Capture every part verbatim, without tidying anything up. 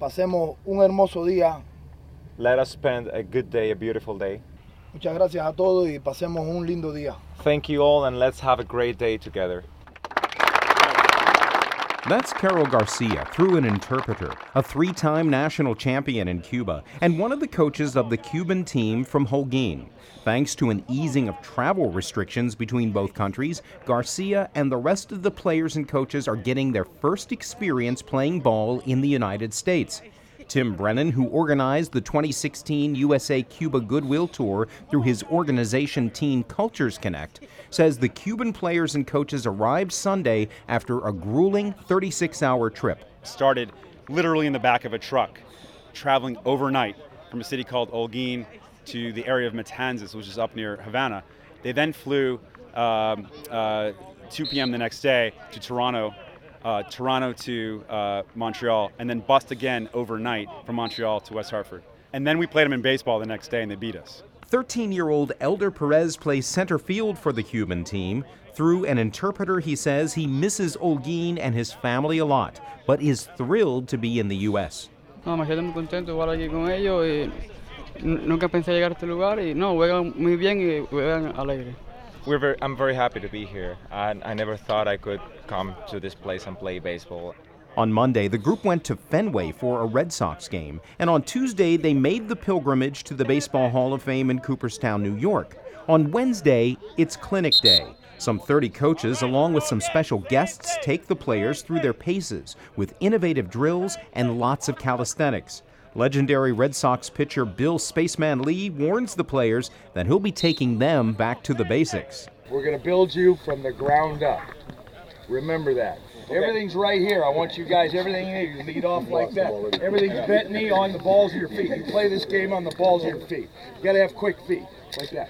pasemos un hermoso día. Let us spend a good day, a beautiful day. Muchas gracias a todos y pasemos un lindo día. Thank you all, and let's have a great day together. That's Carol Garcia, through an interpreter, a three-time national champion in Cuba, and one of the coaches of the Cuban team from Holguín. Thanks to an easing of travel restrictions between both countries, Garcia and the rest of the players and coaches are getting their first experience playing ball in the United States. Tim Brennan, who organized the twenty sixteen U S A Cuba Goodwill Tour through his organization Teen Cultures Connect, says the Cuban players and coaches arrived Sunday after a grueling thirty-six hour trip. Started literally in the back of a truck, traveling overnight from a city called Holguín to the area of Matanzas, which is up near Havana. They then flew um, uh, two p.m. the next day to Toronto, Uh, Toronto to uh, Montreal, and then bust again overnight from Montreal to West Hartford. And then we played them in baseball the next day, and they beat us. thirteen-year-old Elder Perez plays center field for the Cuban team. Through an interpreter, he says he misses Holguín and his family a lot, but is thrilled to be in the U S. No, me siento muy contento de jugar aquí con ellos y nunca pensé llegar a este lugar y no, juegan muy bien y juegan alegre. We're very, I'm very happy to be here. I, I never thought I could come to this place and play baseball. On Monday, the group went to Fenway for a Red Sox game, and on Tuesday, they made the pilgrimage to the Baseball Hall of Fame in Cooperstown, New York. On Wednesday, it's Clinic Day. Some thirty coaches, along with some special guests, take the players through their paces with innovative drills and lots of calisthenics. Legendary Red Sox pitcher Bill Spaceman Lee warns the players that he'll be taking them back to the basics. We're going to build you from the ground up. Remember that. Okay. Everything's right here. I want you guys, everything you lead off like that. Everything's bent knee on the balls of your feet. You play this game on the balls of your feet. You got to have quick feet, like that.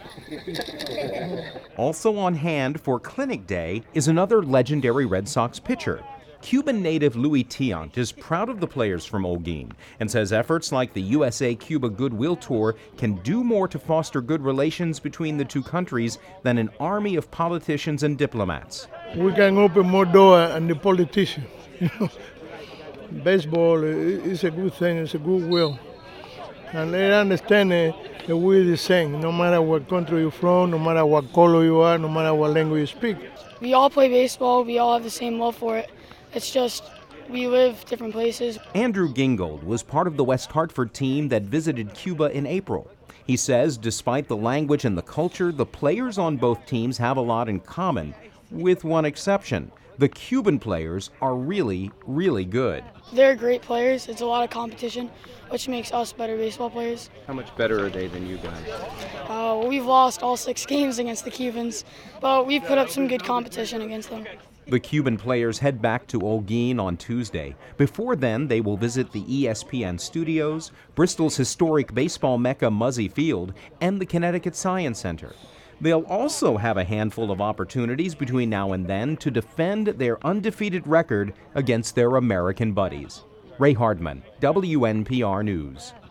Also on hand for Clinic Day is another legendary Red Sox pitcher. Cuban native Luis Tiant is proud of the players from Holguín and says efforts like the U S A Cuba Goodwill Tour can do more to foster good relations between the two countries than an army of politicians and diplomats. We can open more doors and the politicians. You know, baseball is a good thing, it's a good will. And they understand that we're the same, no matter what country you're from, no matter what color you are, no matter what language you speak. We all play baseball, we all have the same love for it. It's just, we live different places. Andrew Gingold was part of the West Hartford team that visited Cuba in April. He says despite the language and the culture, the players on both teams have a lot in common, with one exception. The Cuban players are really, really good. They're great players. It's a lot of competition, which makes us better baseball players. How much better are they than you guys? Uh, well, we've lost all six games against the Cubans, but we've put up some good competition against them. The Cuban players head back to Holguín on Tuesday. Before then, they will visit the E S P N studios, Bristol's historic baseball mecca Muzzy Field, and the Connecticut Science Center. They'll also have a handful of opportunities between now and then to defend their undefeated record against their American buddies. Ray Hardman, W N P R News.